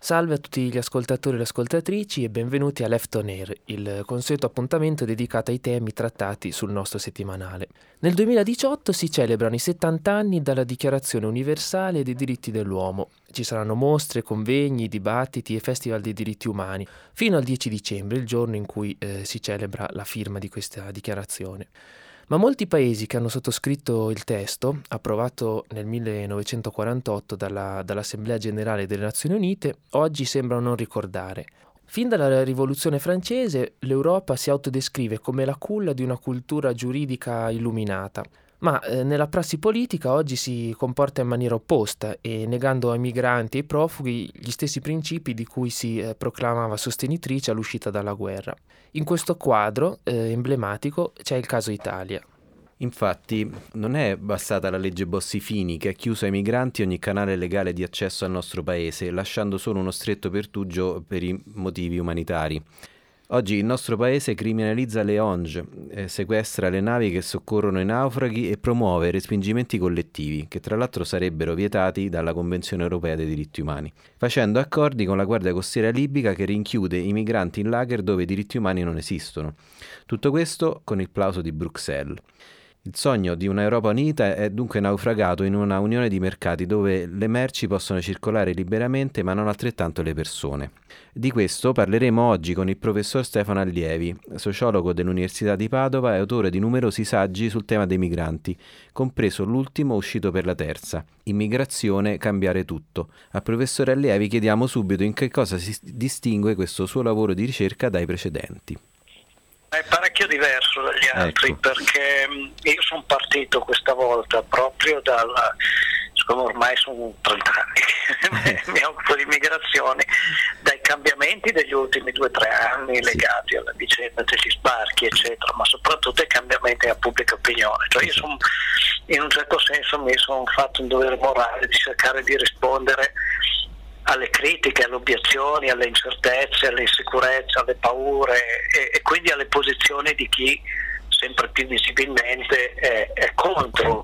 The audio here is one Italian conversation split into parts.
Salve a tutti gli ascoltatori e le ascoltatrici e benvenuti a Left On Air, il consueto appuntamento dedicato ai temi trattati sul nostro settimanale. Nel 2018 si celebrano i 70 anni dalla Dichiarazione Universale dei Diritti dell'Uomo. Ci saranno mostre, convegni, dibattiti e festival dei diritti umani fino al 10 dicembre, il giorno in cui si celebra la firma di questa dichiarazione. Ma molti paesi che hanno sottoscritto il testo, approvato nel 1948 dall'Assemblea Generale delle Nazioni Unite, oggi sembrano non ricordare. Fin dalla Rivoluzione francese, l'Europa si autodescrive come la culla di una cultura giuridica illuminata, ma nella prassi politica oggi si comporta in maniera opposta e negando ai migranti e ai profughi gli stessi principi di cui si proclamava sostenitrice all'uscita dalla guerra. In questo quadro emblematico c'è il caso Italia. Infatti, non è bastata la legge Bossi-Fini che ha chiuso ai migranti ogni canale legale di accesso al nostro paese, lasciando solo uno stretto pertugio per i motivi umanitari. Oggi il nostro paese criminalizza le ONG, sequestra le navi che soccorrono i naufraghi e promuove respingimenti collettivi, che tra l'altro sarebbero vietati dalla Convenzione Europea dei Diritti Umani, facendo accordi con la Guardia Costiera libica che rinchiude i migranti in lager dove i diritti umani non esistono. Tutto questo con il plauso di Bruxelles. Il sogno di un'Europa unita è dunque naufragato in una unione di mercati dove le merci possono circolare liberamente ma non altrettanto le persone. Di questo parleremo oggi con il professor Stefano Allievi, sociologo dell'Università di Padova e autore di numerosi saggi sul tema dei migranti, compreso l'ultimo uscito per la Terza, Immigrazione, cambiare tutto. Al professor Allievi chiediamo subito in che cosa si distingue questo suo lavoro di ricerca dai precedenti. È parecchio diverso dagli altri, perché io sono partito questa volta proprio siccome ormai sono 30 anni mi occupo di immigrazione, dai cambiamenti degli ultimi 2-3 anni legati alla vicenda degli sbarchi eccetera, ma soprattutto ai cambiamenti della pubblica opinione. Cioè io in un certo senso mi sono fatto un dovere morale di cercare di rispondere alle critiche, alle obiezioni, alle incertezze, alle insicurezze, alle paure e quindi alle posizioni di chi sempre più visibilmente è contro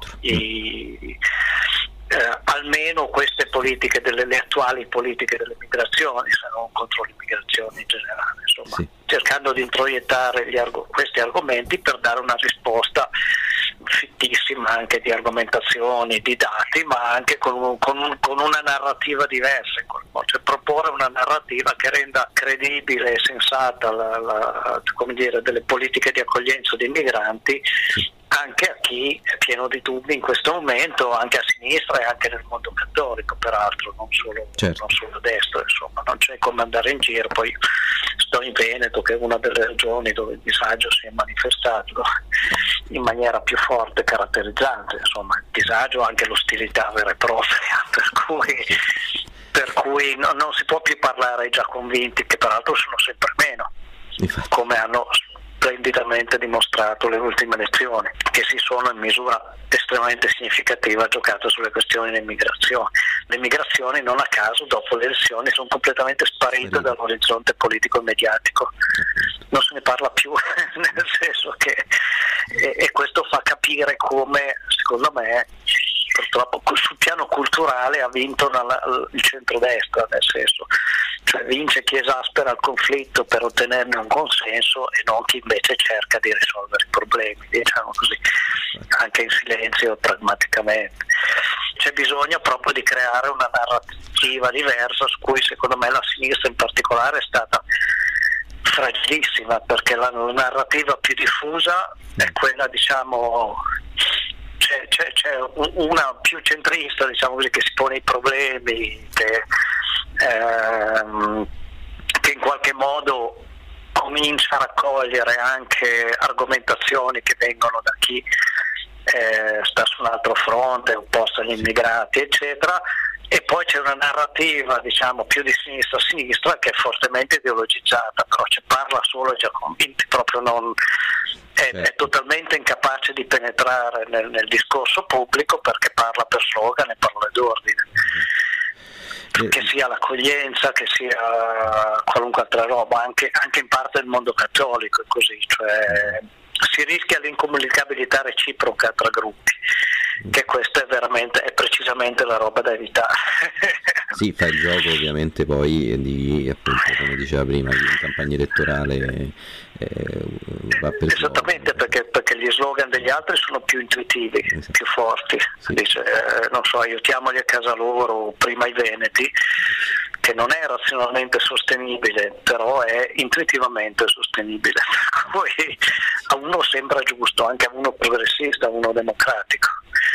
almeno queste politiche, le attuali politiche delle migrazioni, se non contro l'immigrazione in generale, insomma, sì. Cercando di introiettare questi argomenti per dare una risposta fittissima anche di argomentazioni, di dati, ma anche con una narrativa diversa, cioè proporre una narrativa che renda credibile e sensata delle politiche di accoglienza dei migranti anche a chi è pieno di dubbi in questo momento, anche a sinistra e anche nel mondo cattolico, peraltro, non solo a destra, insomma, non c'è come andare in giro. Poi sto in Veneto, che è una delle regioni dove il disagio si è manifestato in maniera più forte e caratterizzante, insomma, il disagio, anche l'ostilità vera e propria, per cui non si può più parlare ai già convinti, che peraltro sono sempre meno, come hanno splendidamente dimostrato le ultime elezioni, che si sono in misura estremamente significativa giocate sulle questioni dell'immigrazione. Le migrazioni, non a caso, dopo le elezioni sono completamente sparite dall'orizzonte politico e mediatico, non se ne parla più nel senso che e questo fa capire come, secondo me, purtroppo sul piano culturale ha vinto il centrodestra, nel senso, cioè vince chi esaspera il conflitto per ottenerne un consenso e non chi invece cerca di risolvere i problemi, diciamo così, anche in silenzio e pragmaticamente. C'è bisogno proprio di creare una narrativa diversa, su cui secondo me la sinistra in particolare è stata fragilissima, perché la narrativa più diffusa è quella, diciamo, c'è una più centrista, diciamo così, che si pone i problemi, che in qualche modo comincia a raccogliere anche argomentazioni che vengono da chi sta su un altro fronte, opposto agli immigrati, eccetera. E poi c'è una narrativa, diciamo, più di sinistra a sinistra, che è fortemente ideologizzata, però parla solo ai già convinti, proprio non è totalmente incapace di penetrare nel discorso pubblico, perché parla per slogan e parole d'ordine, che sia l'accoglienza, che sia qualunque altra roba, anche in parte del mondo cattolico è così, cioè si rischia l'incomunicabilità reciproca tra gruppi, che questa è precisamente la roba da evitare. Sì, fa il gioco ovviamente poi di, appunto, come diceva prima, di campagna elettorale, va per esattamente gioco. perché gli slogan degli altri sono più intuitivi, esatto, più forti. Sì. Dice, non so, aiutiamoli a casa loro, prima i veneti, che non è razionalmente sostenibile, però è intuitivamente sostenibile. Poi a uno sembra giusto, anche a uno progressista, a uno democratico,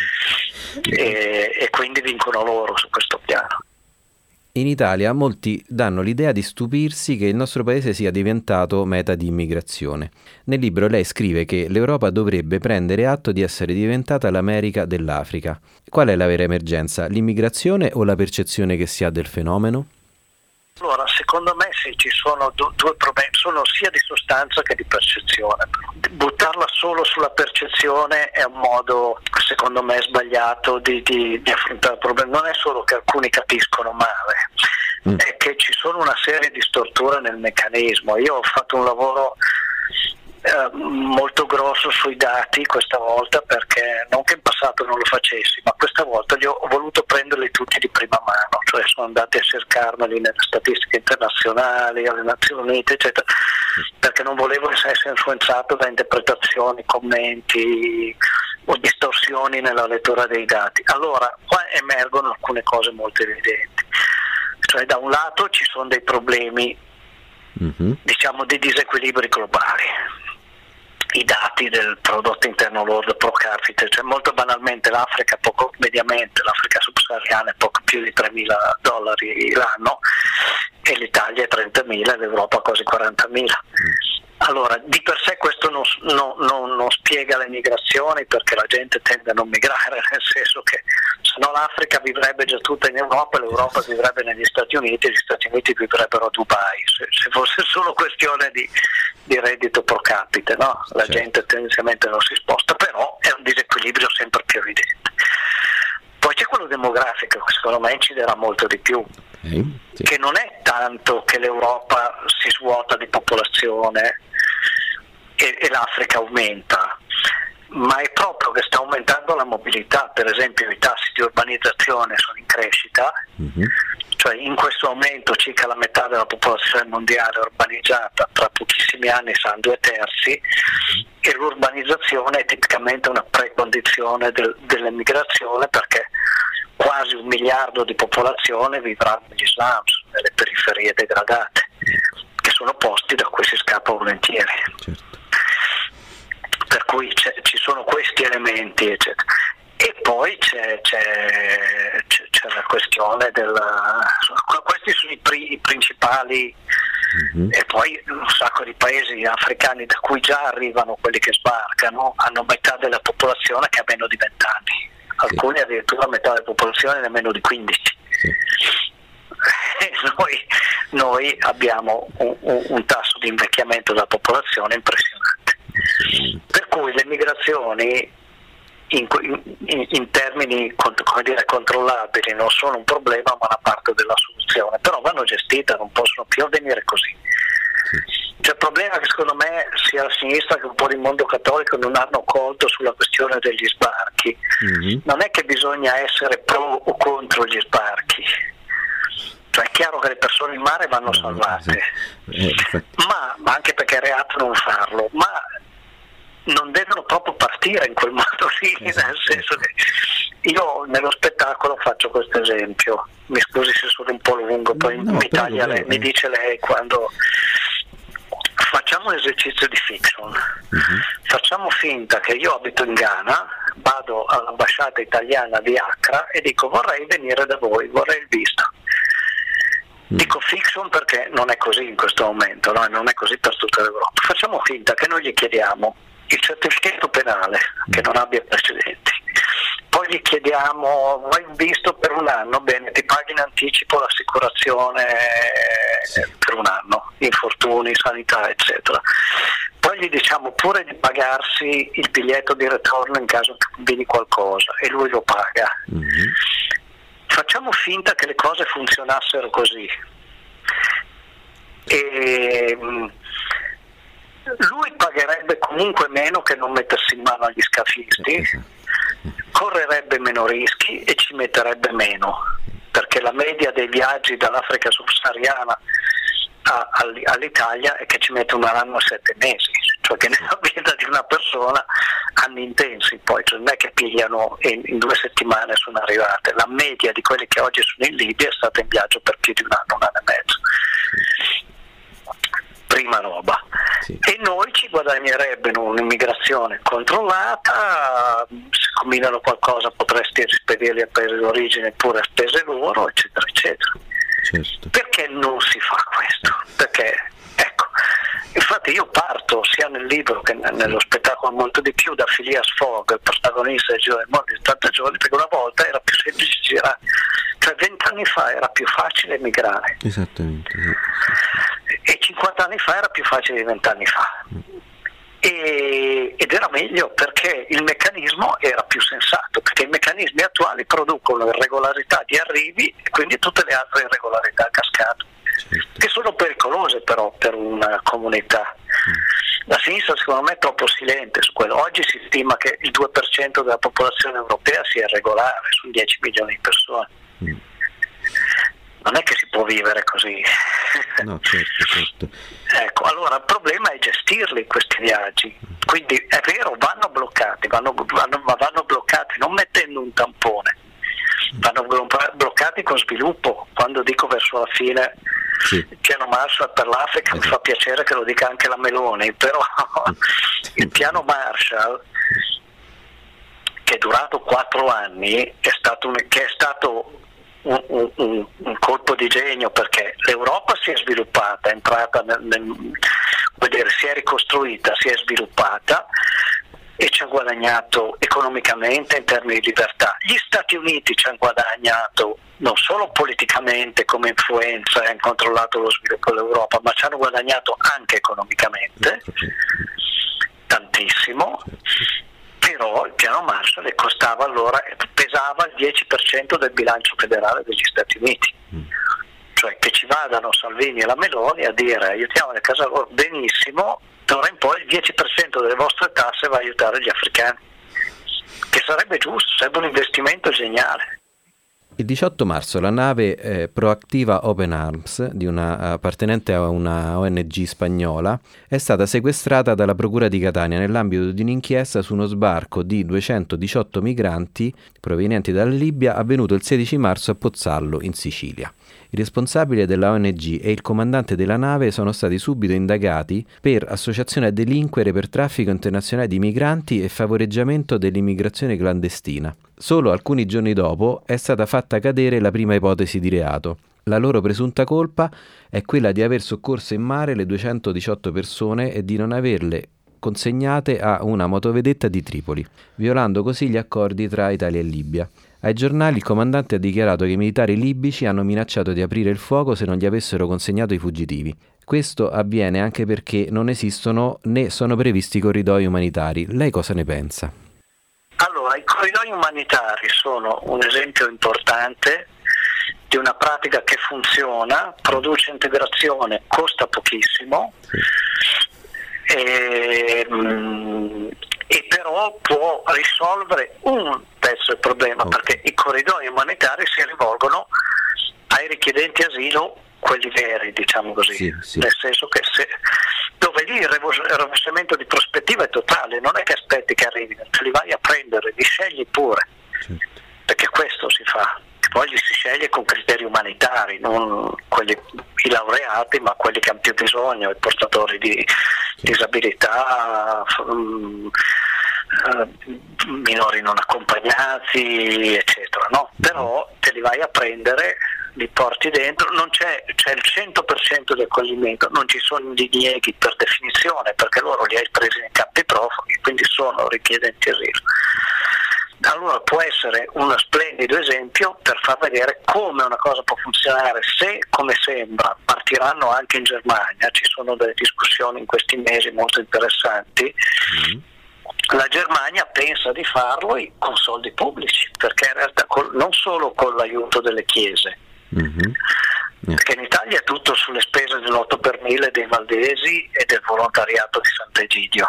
e quindi vincono loro su questo piano. In Italia molti danno l'idea di stupirsi che il nostro paese sia diventato meta di immigrazione. Nel libro lei scrive che l'Europa dovrebbe prendere atto di essere diventata l'America dell'Africa. Qual è la vera emergenza? L'immigrazione o la percezione che si ha del fenomeno? Allora, secondo me sì, ci sono due problemi, sono sia di sostanza che di percezione. Buttarla solo sulla percezione è un modo, secondo me, sbagliato di affrontare il problema. Non è solo che alcuni capiscono male, è che ci sono una serie di storture nel meccanismo. Io ho fatto un lavoro molto grosso sui dati questa volta, perché non che in passato non lo facessi, ma questa volta ho voluto prenderli tutti di prima mano, cioè sono andati a cercarmeli nelle statistiche internazionali, alle Nazioni Unite, eccetera, perché non volevo essere influenzato da interpretazioni, commenti o distorsioni nella lettura dei dati. Allora, qua emergono alcune cose molto evidenti, cioè da un lato ci sono dei problemi, diciamo, di disequilibri globali. I dati del prodotto interno lordo pro capite, cioè molto banalmente mediamente l'Africa subsahariana è poco più di $3.000 l'anno e l'Italia è 30.000 e l'Europa quasi 40.000. Allora, di per sé questo non spiega le migrazioni, perché la gente tende a non migrare, nel senso che se no l'Africa vivrebbe già tutta in Europa, l'Europa vivrebbe negli Stati Uniti e gli Stati Uniti vivrebbero a Dubai, se fosse solo questione di reddito pro capite, no? La gente tendenzialmente non si sposta, però è un disequilibrio sempre più evidente. Poi c'è quello demografico, che secondo me inciderà molto di più, sì, che non è tanto che l'Europa si svuota di popolazione e l'Africa aumenta, ma è proprio che sta aumentando la mobilità. Per esempio i tassi di urbanizzazione sono in crescita, cioè in questo aumento circa la metà della popolazione mondiale è urbanizzata, tra pochissimi anni saranno 2/3, e l'urbanizzazione è tipicamente una precondizione dell'emigrazione, perché quasi 1 miliardo di popolazione vivrà negli slums, nelle periferie degradate, che sono posti da cui si scappa volentieri. Certo. Per cui ci sono questi elementi, eccetera. E poi c'è la questione questi sono i principali, e poi un sacco di paesi africani da cui già arrivano quelli che sbarcano hanno metà della popolazione che ha meno di 20 anni, alcuni addirittura metà della popolazione ne ha meno di 15. E noi abbiamo un tasso di invecchiamento della popolazione impressionante, per cui le migrazioni in termini, come dire, controllabili non sono un problema ma una parte della soluzione, però vanno gestite, non possono più avvenire così. C'è il problema che secondo me sia la sinistra che un po' di mondo cattolico non hanno colto sulla questione degli sbarchi. Non è che bisogna essere pro o contro gli sbarchi, cioè è chiaro che le persone in mare vanno salvate, ma anche perché è reato non farlo, ma non devono proprio partire in quel modo lì, nel senso che io nello spettacolo faccio questo esempio, mi scusi se sono un po' lungo, poi mi taglia lei, mi dice lei quando facciamo un esercizio di fiction, facciamo finta che io abito in Ghana, vado all'ambasciata italiana di Accra e dico vorrei venire da voi, vorrei il visto. Dico fiction perché non è così in questo momento, no? Non è così per tutta l'Europa. Facciamo finta che noi gli chiediamo il certificato penale, che non abbia precedenti, poi gli chiediamo vuoi un visto per 1 anno, bene, ti paghi in anticipo l'assicurazione per 1 anno, infortuni, sanità, eccetera. Poi gli diciamo pure di pagarsi il biglietto di ritorno in caso che combini qualcosa e lui lo paga. Facciamo finta che le cose funzionassero così e lui pagherebbe comunque meno che non mettersi in mano agli scafisti, correrebbe meno rischi e ci metterebbe meno. perché la media dei viaggi dall'Africa subsahariana all'Italia è che ci mette un anno e 7 mesi, cioè che nella vita di una persona anni intensi, poi cioè non è che pigliano in 2 settimane sono arrivate. La media di quelli che oggi sono in Libia è stata in viaggio per più di un anno e mezzo. Prima roba. Sì. E noi ci guadagnerebbe un'immigrazione controllata, se combinano qualcosa potresti rispedirli al paese d'origine pure a spese loro, eccetera eccetera. Certo. Perché non si fa questo? Perché, ecco, infatti io parto sia nel libro che nello spettacolo molto di più da Phileas Fogg, il protagonista del Giro del Mondo in 70 giorni, perché una volta era più semplice girare, cioè 20 anni fa era più facile emigrare. Esattamente. E 50 anni fa era più facile di 20 anni fa. Ed era meglio perché il meccanismo era più sensato, perché i meccanismi attuali producono irregolarità di arrivi e quindi tutte le altre irregolarità a cascata, che sono pericolose però per una comunità. La sinistra secondo me è troppo silente su quello. Oggi si stima che il 2% della popolazione europea sia irregolare su 10 milioni di persone. Non è che si può vivere così. No, certo. Ecco, allora il problema è gestirli questi viaggi. Quindi è vero, vanno bloccati, ma vanno bloccati non mettendo un tampone, vanno bloccati con sviluppo. Quando dico verso la fine il piano Marshall per l'Africa, mi fa piacere che lo dica anche la Meloni, però il piano Marshall, che è durato 4 anni, è stato un colpo di genio, perché l'Europa si è sviluppata, è entrata si è ricostruita, si è sviluppata e ci ha guadagnato economicamente in termini di libertà. Gli Stati Uniti ci hanno guadagnato non solo politicamente come influenza e hanno controllato lo sviluppo dell'Europa, ma ci hanno guadagnato anche economicamente, tantissimo. Però il piano Marshall le costava allora, pesava il 10% del bilancio federale degli Stati Uniti. Cioè che ci vadano Salvini e la Meloni a dire aiutiamo le case loro, benissimo, d'ora in poi il 10% delle vostre tasse va a aiutare gli africani, che sarebbe giusto, sarebbe un investimento geniale. Il 18 marzo la nave Proactiva Open Arms, appartenente a una ONG spagnola, è stata sequestrata dalla Procura di Catania nell'ambito di un'inchiesta su uno sbarco di 218 migranti provenienti dalla Libia avvenuto il 16 marzo a Pozzallo, in Sicilia. Il responsabile della ONG e il comandante della nave sono stati subito indagati per associazione a delinquere per traffico internazionale di migranti e favoreggiamento dell'immigrazione clandestina. Solo alcuni giorni dopo è stata fatta cadere la prima ipotesi di reato. La loro presunta colpa è quella di aver soccorso in mare le 218 persone e di non averle consegnate a una motovedetta di Tripoli, violando così gli accordi tra Italia e Libia. Ai giornali il comandante ha dichiarato che i militari libici hanno minacciato di aprire il fuoco se non gli avessero consegnato i fuggitivi. Questo avviene anche perché non esistono né sono previsti corridoi umanitari. Lei cosa ne pensa? Allora, i corridoi umanitari sono un esempio importante di una pratica che funziona, produce integrazione, costa pochissimo, e però può risolvere un pezzo del problema, perché i corridoi umanitari si rivolgono ai richiedenti asilo, quelli veri, diciamo così, nel senso che dove lì il rovesciamento di prospettiva è totale, non è che aspetti che arrivino, te li vai a prendere, li scegli pure, perché questo si fa. Poi li si sceglie con criteri umanitari, non i laureati, ma quelli che hanno più bisogno, i portatori di disabilità, minori non accompagnati, eccetera, no? Però te li vai a prendere, li porti dentro, c'è il 100% di accoglimento, non ci sono dinieghi per definizione, perché loro li hai presi nei campi profughi, quindi sono richiedenti asilo. Allora può essere uno splendido esempio per far vedere come una cosa può funzionare se, come sembra, partiranno anche in Germania. Ci sono delle discussioni in questi mesi molto interessanti. La Germania pensa di farlo con soldi pubblici, perché in realtà non solo con l'aiuto delle chiese, perché in Italia è tutto sulle spese dell'8 per 1000 dei valdesi e del volontariato di Sant'Egidio.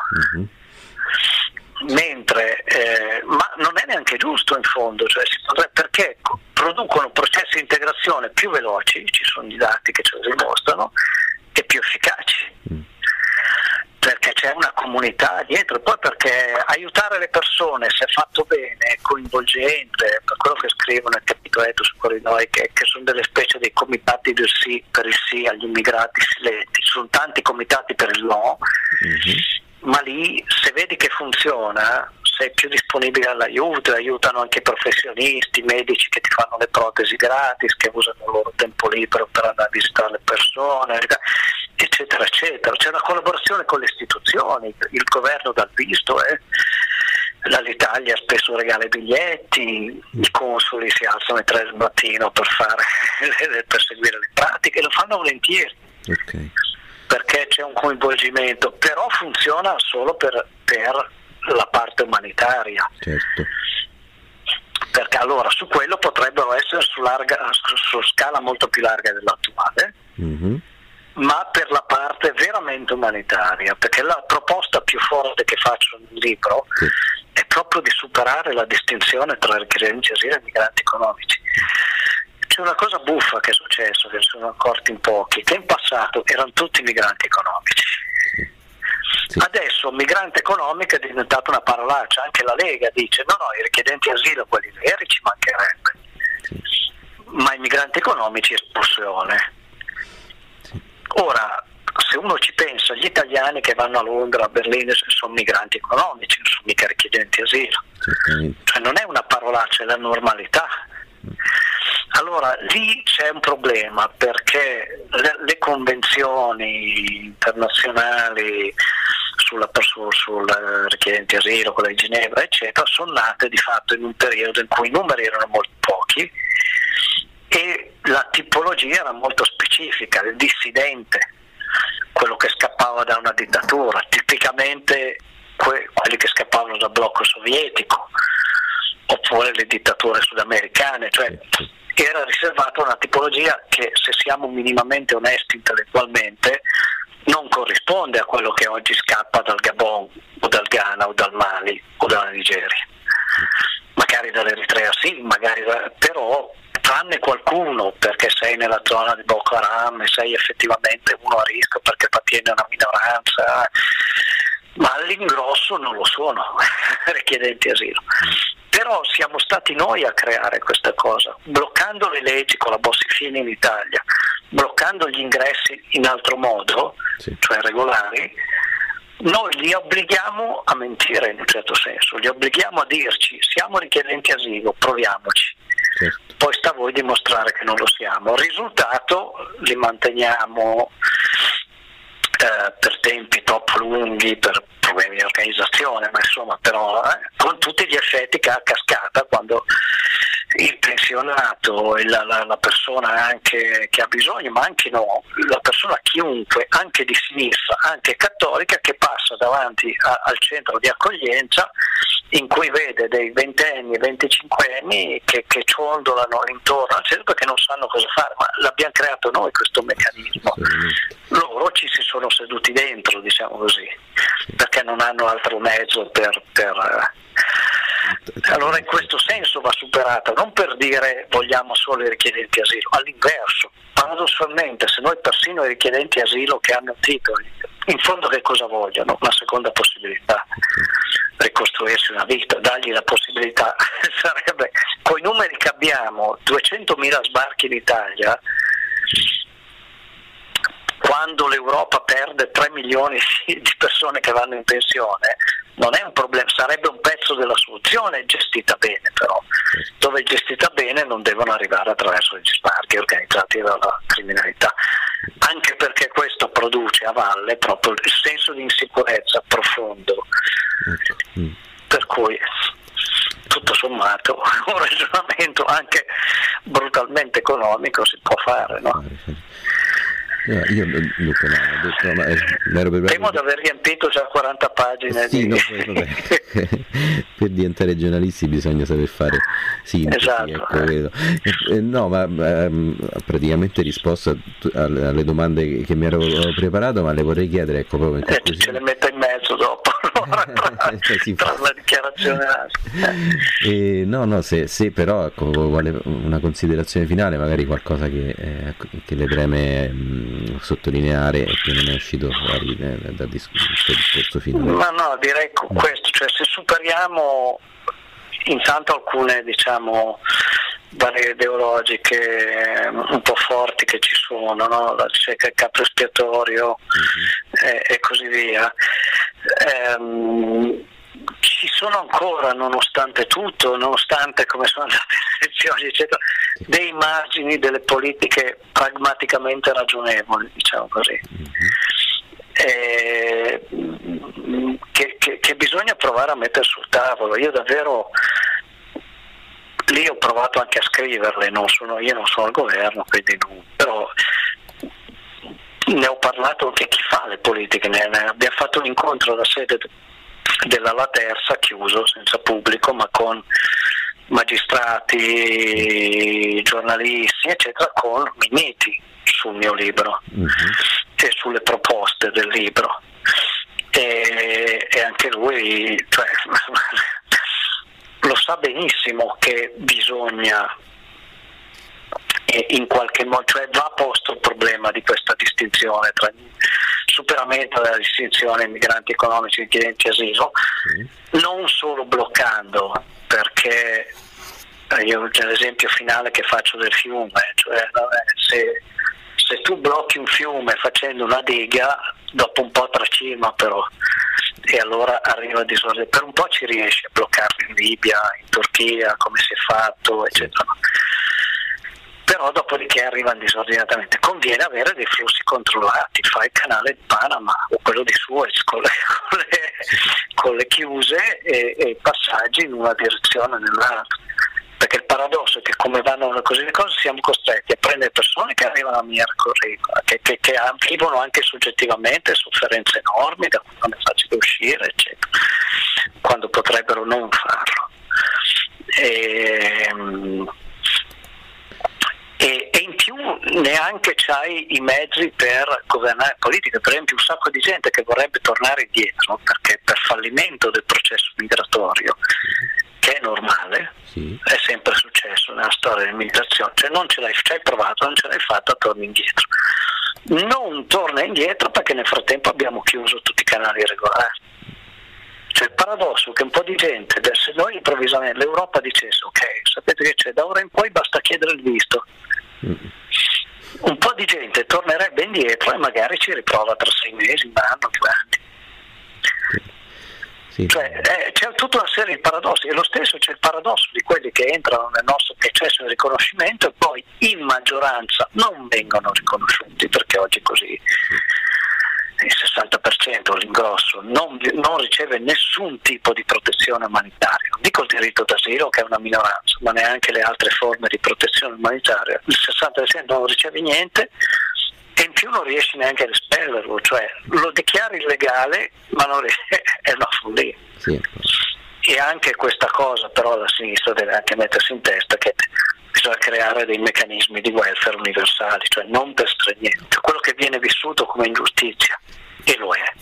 Mentre ma non è neanche giusto in fondo, cioè perché producono processi integrazione più veloci, ci sono i dati che ce lo dimostrano, e più efficaci. Perché c'è una comunità dietro, e poi perché aiutare le persone, se fatto bene, è coinvolgente, per quello che scrivo nel capitolo su Corridoi, che sono delle specie di comitati del sì, per il sì agli immigrati silenti, sono tanti comitati per il no, ma lì se vedi che funziona, sei più disponibile all'aiuto, aiutano anche i professionisti, i medici che ti fanno le protesi gratis, che usano il loro tempo libero per andare a visitare le persone, eccetera eccetera. C'è una collaborazione con le istituzioni, il governo dà il visto, l'Italia spesso regala i biglietti, i consoli si alzano alle 3 del mattino per seguire le pratiche, lo fanno volentieri, perché c'è un coinvolgimento, però funziona solo per la parte umanitaria. Certo. Perché allora su quello potrebbero essere su scala molto più larga dell'attuale, ma per la parte veramente umanitaria, perché la proposta più forte che faccio nel libro è proprio di superare la distinzione tra richiedenti asilo e migranti economici. C'è una cosa buffa che è successo, che sono accorti in pochi, che in passato erano tutti migranti economici. Adesso migrante economico è diventata una parolaccia, anche la Lega dice no, i richiedenti asilo, quelli veri, ci mancherebbe, ma i migranti economici espulsione. Ora, se uno ci pensa, gli italiani che vanno a Londra, a Berlino, sono migranti economici, non sono mica richiedenti asilo, cioè non è una parolaccia, è la normalità. Allora lì c'è un problema, perché le convenzioni internazionali sul richiedenti asilo, quella di Ginevra eccetera, sono nate di fatto in un periodo in cui i numeri erano molto pochi e la tipologia era molto specifica, il dissidente, quello che scappava da una dittatura, tipicamente quelli che scappavano dal blocco sovietico oppure le dittature sudamericane, cioè era riservata a una tipologia che, se siamo minimamente onesti intellettualmente, non corrisponde a quello che oggi scappa dal Gabon o dal Ghana o dal Mali o dalla Nigeria, magari dall'Eritrea sì, però tranne qualcuno, perché sei nella zona di Boko Haram e sei effettivamente uno a rischio perché appartiene a una minoranza, ma all'ingrosso non lo sono richiedenti asilo. Però siamo stati noi a creare questa cosa, bloccando le leggi con la Bossi-Fini in Italia, bloccando gli ingressi in altro modo, cioè regolari. Noi li obblighiamo a mentire in un certo senso, li obblighiamo a dirci siamo richiedenti asilo, proviamoci. Poi sta a voi dimostrare che non lo siamo. Il risultato li manteniamo per tempi troppo lunghi, per problemi di organizzazione, ma insomma però con tutti gli effetti che ha a cascata, quando il pensionato e la persona anche che ha bisogno, ma anche no, la persona chiunque, anche di sinistra, anche cattolica, che passa davanti al centro di accoglienza in cui vede dei 20enni e 25enni che ciondolano intorno al centro perché non sanno cosa fare, ma l'abbiamo creato noi questo meccanismo. Loro ci si sono seduti dentro, diciamo così, perché non hanno altro mezzo per allora in questo senso va superata, non per dire vogliamo solo i richiedenti asilo, all'inverso. Paradossalmente, se noi persino i richiedenti asilo che hanno titoli, in fondo che cosa vogliono? Una seconda possibilità, ricostruirsi una vita, dargli la possibilità. Sarebbe, con i numeri che abbiamo, 200.000 sbarchi in Italia, quando l'Europa perde 3 milioni di persone che vanno in pensione, non è un problema, sarebbe un pezzo della soluzione gestita bene, però dove gestita bene non devono arrivare attraverso gli sbarchi organizzati dalla criminalità, anche perché questo produce a valle proprio il senso di insicurezza profondo, per cui tutto sommato un ragionamento anche brutalmente economico si può fare, no? Io Luca, temo di aver riempito già 40 pagine per diventare giornalisti bisogna saper fare sintesi, ecco, no, ma praticamente risposto alle domande che mi ero preparato, ma le vorrei chiedere, ecco, proprio in ce le metto in mezzo dopo. ancora tra la dichiarazione no, se però vuole una considerazione finale, magari qualcosa che le preme sottolineare e che non è uscito fuori dal discorso finale. Ma no, direi questo, cioè se superiamo intanto alcune, diciamo, barriere ideologiche un po' forti che ci sono, no? C'è il capo espiatorio e così via. Ci sono ancora, nonostante tutto, nonostante come sono andate le elezioni, eccetera, dei margini, delle politiche pragmaticamente ragionevoli, diciamo così. Che bisogna provare a mettere sul tavolo. Io davvero lì ho provato anche a scriverle, io non sono al governo, quindi però ne ho parlato anche chi fa le politiche, abbiamo fatto un incontro alla sede della La Terza, chiuso, senza pubblico, ma con magistrati, giornalisti, eccetera, con Minniti sul mio libro e sulle proposte del libro, e anche lui, cioè, lo sa benissimo che bisogna in qualche modo, cioè va posto il problema di questa distinzione tra superamento della distinzione migranti economici e richiedenti asilo, non solo bloccando, perché io c'è l'esempio finale che faccio del fiume, cioè se tu blocchi un fiume facendo una diga, dopo un po' tracima però, e allora arriva a disordine. Per un po' ci riesci a bloccarlo in Libia, in Turchia, come si è fatto, eccetera. Però dopodiché arrivano disordinatamente. Conviene avere dei flussi controllati, fai il canale di Panama o quello di Suez con le chiuse e i passaggi in una direzione o nell'altra. Perché il paradosso è che come vanno così le cose siamo costretti a prendere persone che arrivano a Mircorrigo, che vivono anche soggettivamente sofferenze enormi da cui non è facile uscire, eccetera, quando potrebbero non farlo. E in più neanche c'hai i mezzi per governare politica. Per esempio un sacco di gente che vorrebbe tornare indietro perché per fallimento del processo migratorio, che è normale, è sempre successo nella storia dell'immigrazione, cioè non ce l'hai, ci hai provato, non ce l'hai fatta, torni indietro. Non torna indietro perché nel frattempo abbiamo chiuso tutti i canali regolari. Cioè il paradosso è che un po' di gente, se noi improvvisamente l'Europa dicesse ok, sapete che c'è, da ora in poi basta chiedere il visto, un po' di gente tornerebbe indietro e magari ci riprova tra 6 mesi, un anno, 2 anni. Cioè, c'è tutta una serie di paradossi, e lo stesso c'è il paradosso di quelli che entrano nel nostro processo di riconoscimento e poi in maggioranza non vengono riconosciuti, perché oggi così il 60%, l'ingrosso, non riceve nessun tipo di protezione umanitaria. Non dico il diritto d'asilo, che è una minoranza, ma neanche le altre forme di protezione umanitaria. Il 60% non riceve niente e in più non riesci neanche ad espellerlo, cioè lo dichiari illegale, ma non è una follia. E anche questa cosa però la sinistra deve anche mettersi in testa che bisogna creare dei meccanismi di welfare universali, cioè non per stranieri, cioè quello che viene vissuto come ingiustizia, e lo è.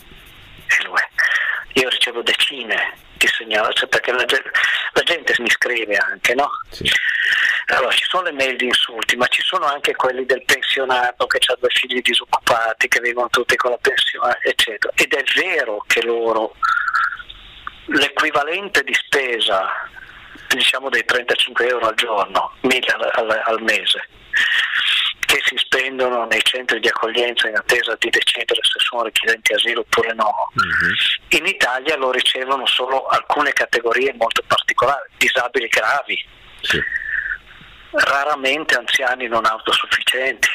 Io ricevo decine di segnali, cioè perché la gente mi scrive anche, no? Allora ci sono le mail di insulti, ma ci sono anche quelli del pensionato che ha 2 figli disoccupati, che vivono tutti con la pensione, eccetera. Ed è vero che loro l'equivalente di spesa, diciamo dei 35 euro al giorno, 1000 al mese, che si spendono nei centri di accoglienza in attesa di decidere se sono richiedenti asilo oppure no, in Italia lo ricevono solo alcune categorie molto particolari, disabili gravi, raramente anziani non autosufficienti,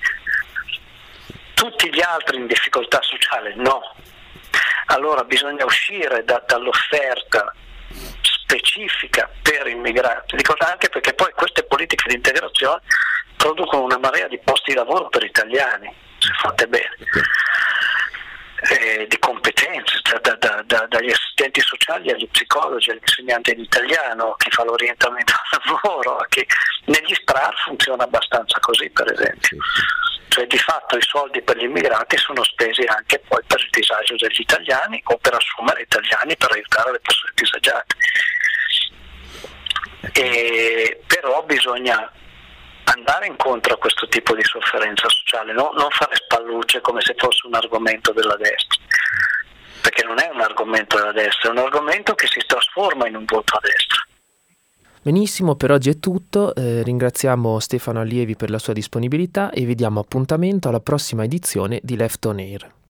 tutti gli altri in difficoltà sociale no. Allora bisogna uscire dall'offerta specifica per immigrati, dico anche perché poi queste politiche di integrazione producono una marea di posti di lavoro per italiani, se fatte bene, di competenze, cioè dagli assistenti sociali agli psicologi, agli insegnanti di italiano, chi fa l'orientamento al lavoro, negli SPRAR funziona abbastanza così, per esempio. cioè di fatto i soldi per gli immigrati sono spesi anche poi per il disagio degli italiani o per assumere italiani per aiutare le persone disagiate. Però bisogna andare incontro a questo tipo di sofferenza sociale, non fare spallucce come se fosse un argomento della destra, perché non è un argomento della destra, è un argomento che si trasforma in un voto a destra. Benissimo, per oggi è tutto. Ringraziamo Stefano Allievi per la sua disponibilità e vi diamo appuntamento alla prossima edizione di Left On Air.